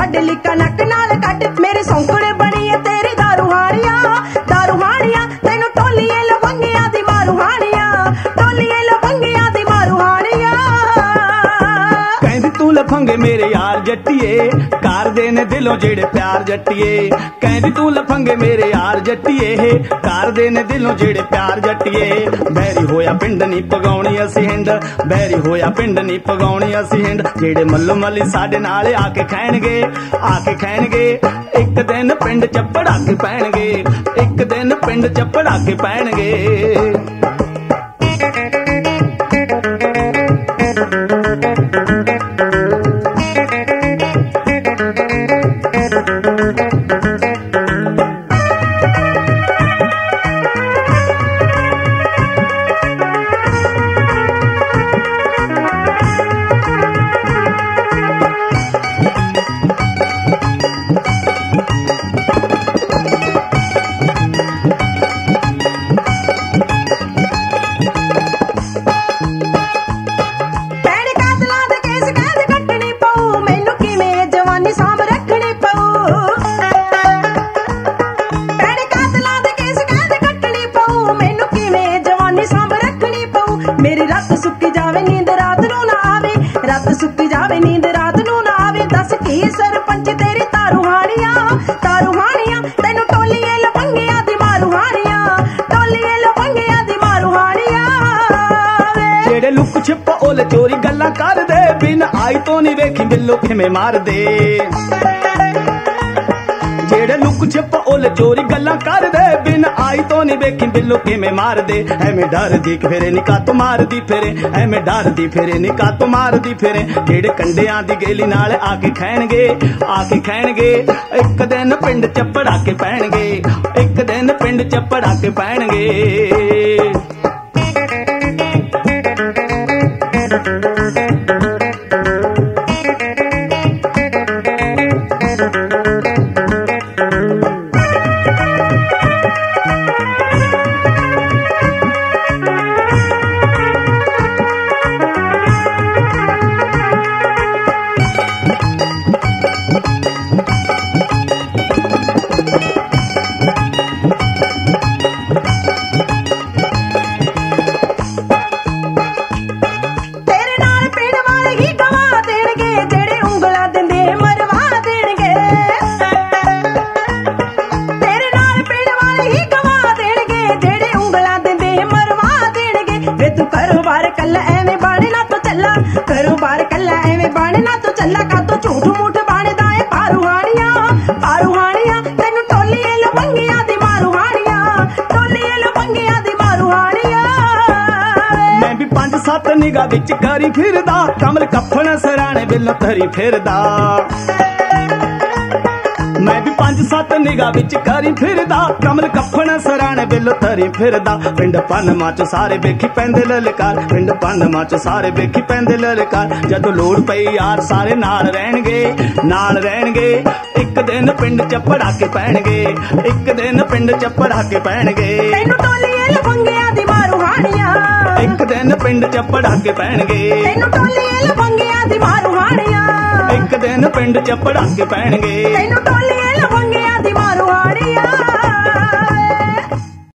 ਕੱਢ ਲਿਕਾ ਨੱਕ ਨਾਲ ਕੱਢ ਮੇਰੇ ਸੌਂਕੜੇ ਬਣੀ ਏ ਤੇਰੀ ਦਾਰੂ ਹਾਣੀਆਂ ਤੈਨੂੰ ਟੋਲੀਏ ਲਵੰਗਿਆਂ ਦੀ ਮਾਰੂ ਹਾਣੀਆਂ ਟੋਲੀਏ ਲਵੰਗਿਆਂ ਦੀ ਮਾਰੂ ਹਾਣੀਆਂ ਕਹਿੰਦੀ ਤੂੰ ਲਫੰਗੇ ਮੇਰੇ ਯਾਰ ਜੱਟੀਏ ਕਰਦੇ ਨੇ ਦਿਲੋਂ ਜਿਹੜੇ ਪਿਆਰ ਜੱਟੀਏ ਕਹਿੰਦੀ ਤੂੰ ਲਫੰਗੇ ਮੇਰੇ ਯਾਰ ਜੱਟੀਏ ਕਰਦੇ ਨੇ ਦਿਲੋਂ ਜਿਹੜੇ ਪਿਆਰ ਜੱਟੀਏ ਬੈਰੀ ਹੋਇਆ ਪਿੰਡ ਨਹੀਂ ਪਗਾਉਣੀ ਅਸੀਂ ਹਿੰਡ ਬੈਰੀ ਹੋਇਆ ਪਿੰਡ ਨਹੀਂ ਪਗਾਉਣੀ ਅਸੀਂ ਹਿੰਡ ਜਿਹੜੇ ਮੱਲੋ ਮੱਲੀ ਸਾਡੇ ਨਾਲ ਆ ਕੇ ਖਾਣਗੇ ਇੱਕ ਦਿਨ ਪਿੰਡ ਚ ਪੜਾਕੇ ਪੈਣਗੇ ਇੱਕ ਦਿਨ ਪਿੰਡ ਚ ਪੜਾਕੇ ਪੈਣਗੇ ਮੇਰੀ ਰਾਤ ਸੁੱਕੀ ਜਾਵੇ ਨੀਂਦ ਰਾਤ ਨੂੰ ਨਾ ਆਵੇ ਰਾਤ ਸੁੱਕੀ ਜਾਵੇ ਨੀਂਦ ਰਾਤ ਨੂੰ ਨਾ ਆਵੇ ਦੱਸ ਕੀ ਸਰਪੰਚ ਤੇਰੀ ਤਾਰੂ ਹਾਣੀਆਂ ਤੈਨੂੰ ਟੋਲੀਏ ਲਵੰਗਿਆਂ ਦੀ ਮਾਰੂ ਹਾਣੀਆਂ ਟੋਲੀਏ ਲਵੰਗਿਆਂ ਦੀ ਮਾਰੂ ਹਾਣੀਆਂ ਜਿਹੜੇ ਲੁੱਕ ਛਿਪ ਓਲੇ ਚੋਰੀ ਗੱਲਾਂ ਕਰਦੇ ਬਿਨ ਆਈ ਤੋਂ ਨਹੀਂ ਵੇਖੀ ਬਿੱਲੋ ਕਿਵੇਂ ਮਾਰਦੇ ਜਿਹੜੇ ਲੁੱਕ ਛਿਪ ਓਲੇ ਚੋਰੀ ਗੱਲਾਂ ਕਰਦੇ ਬਿਨ ਆਈ ਤੋਂ ਨਹੀਂ ਵੇਖੀ ਬਿੱਲੋ ਕਿਵੇਂ ਮਾਰਦੇ ਐਵੇਂ ਡਰਦੀ ਫਿਰੇ ਨਿਕਾ ਤੋਂ ਮਾਰਦੀ ਫਿਰੇ ਐਵੇਂ ਡਰਦੀ ਫਿਰੇ ਨਿਕਾ ਤੋਂ ਮਾਰਦੀ ਫਿਰੇ ਜਿਹੜੇ ਕੰਡਿਆਂ ਦੀ ਗੇਲੀ ਨਾਲ ਆ ਕੇ ਖਾਣਗੇ ਇੱਕ ਦਿਨ ਪਿੰਡ ਚ ਪੜਾਕੇ ਪੈਣਗੇ ਇੱਕ ਦਿਨ ਪਿੰਡ ਚ ਪੜਾਕੇ ਪੈਣਗੇ ਨਿਗਾਹ ਵਿੱਚ ਕਰੀ ਫਿਰਦਾ ਕਮਲ ਕੱਫਣ ਸਰਾਣੇ ਬਿੱਲੋ ਧਰੀ ਫਿਰਦਾ ਮੈਂ ਵੀ 5-7 ਨਿਗਾਹ ਵਿੱਚ ਕਰੀ ਫਿਰਦਾ ਕਮਲ ਕੱਫਣ ਸਰਾਣੇ ਬਿੱਲੋ ਧਰੀ ਫਿਰਦਾ ਪਿੰਡ ਪੰਨਮਾ ਚ ਸਾਰੇ ਵੇਖੀ ਪੈਂਦੇ ਲਲਕਾਰ ਪਿੰਡ ਪੰਨਮਾ ਚ ਸਾਰੇ ਵੇਖੀ ਪੈਂਦੇ ਲਲਕਾਰ ਜਦੋਂ ਲੋੜ ਪਈ ਯਾਰ ਸਾਰੇ ਨਾਲ ਰਹਿਣਗੇ ਇੱਕ ਦਿਨ ਪਿੰਡ ਚ ਪੜਾਕੇ ਪੈਣਗੇ ਇੱਕ ਦਿਨ ਪਿੰਡ ਚ ਪੜਾਕੇ ਪੈਣਗੇ ਤੈਨੂੰ ਟੋਲੀਏ ਲਵੰਗਿਆਂ ਦੀ ਮਾਰੂ ਹਾਣੀਆਂ ਇੱਕ ਦਿਨ ਪਿੰਡ ਚ ਪੜਾਕੇ ਪੈਣਗੇ ਤੈਨੂੰ ਟੋਲੀਏ ਲਵੰਗਿਆਂ ਦੀ ਮਾਰੂ ਹਾਣੀਆਂ ਇੱਕ ਦਿਨ ਪਿੰਡ ਚ ਪੜਾਕੇ ਪੈਣਗੇ ਤੈਨੂੰ ਟੋਲੀਏ ਲਵੰਗਿਆਂ